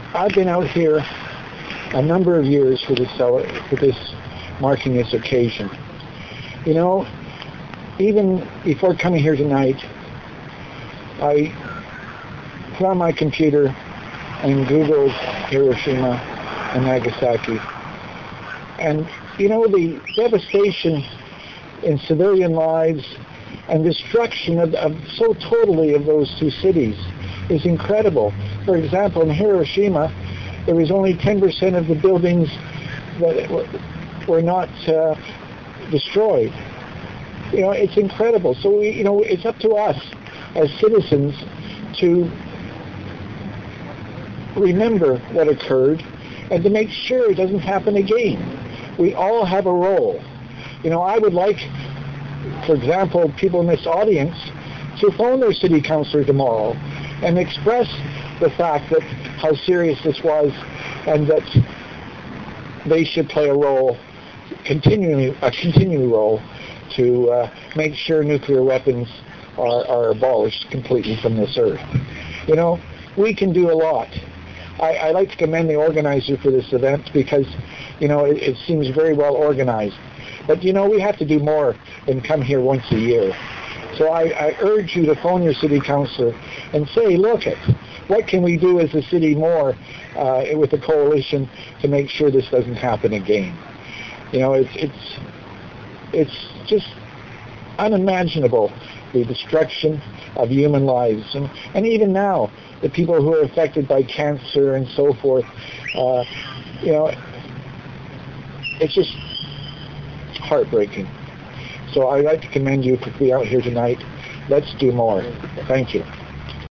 I've been out here a number of years for this marking this occasion. You know, even before coming here tonight, I put on my computer and Googled Hiroshima and Nagasaki. And, you know, the devastation in civilian lives and destruction of so totally of those two cities is incredible. For example, in Hiroshima, there was only 10% of the buildings that were not destroyed. You know, it's incredible. So, it's up to us as citizens to remember what occurred and to make sure it doesn't happen again. We all have a role. You know, I would like, for example, people in this audience to phone their city councilor tomorrow and express the fact that how serious this was and that they should play a role, a continuing role to make sure nuclear weapons are abolished completely from this earth. You know, we can do a lot. I like to commend the organizer for this event because, it seems very well organized. But, we have to do more than come here once a year. So I urge you to phone your city councilor and say, look, what can we do as a city more with the coalition to make sure this doesn't happen again? It's just unimaginable, the destruction of human lives. And even now, the people who are affected by cancer and so forth, it's just heartbreaking. So I'd like to commend you for being out here tonight. Let's do more. Thank you.